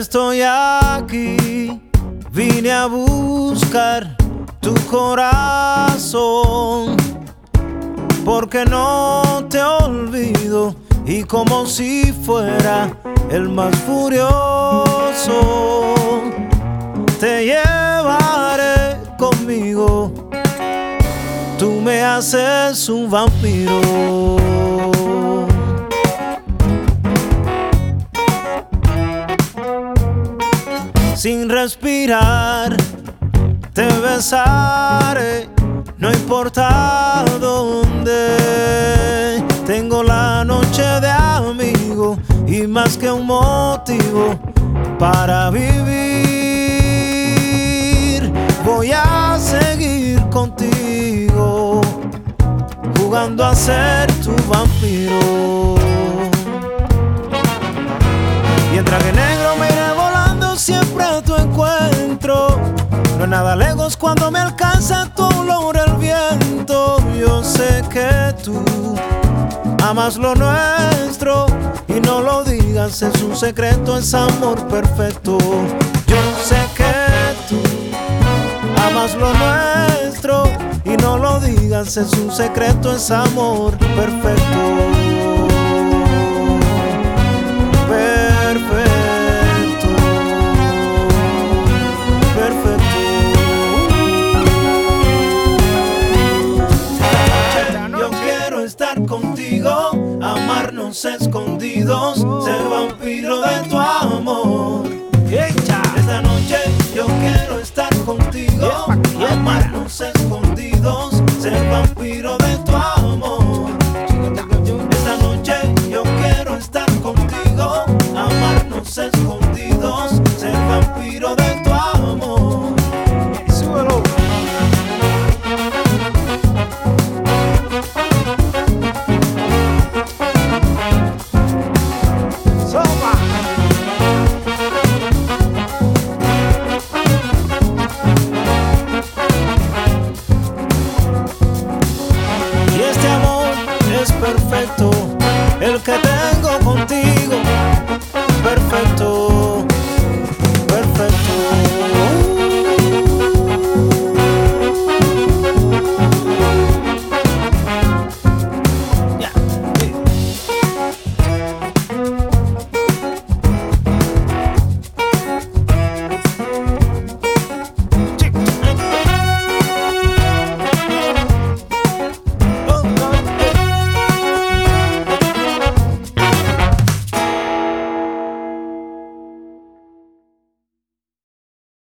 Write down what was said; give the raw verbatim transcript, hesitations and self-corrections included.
Estoy aquí, vine a buscar tu corazón, porque no te olvido y como si fuera el más furioso, te llevaré conmigo. Tú me haces un vampiro. Sin respirar, te besaré, no importa dónde. Tengo la noche de amigo y más que un motivo para vivir. Voy a seguir contigo, jugando a ser tu vampiro. Y en traje negro me iré volando siempre a tu encuentro. No es nada lejos cuando me alcanza tu olor el viento. Yo sé que tú amas lo nuestro y no lo digas, es un secreto, es amor perfecto. Yo sé que tú amas lo nuestro y no lo digas, es un secreto, es amor perfecto. Perfecto, perfecto. Yo quiero estar contigo, amarnos escondidos, ser vampiro de tu amor. Esta noche yo quiero estar contigo, amarnos escondidos, ser vampiro de tu amor.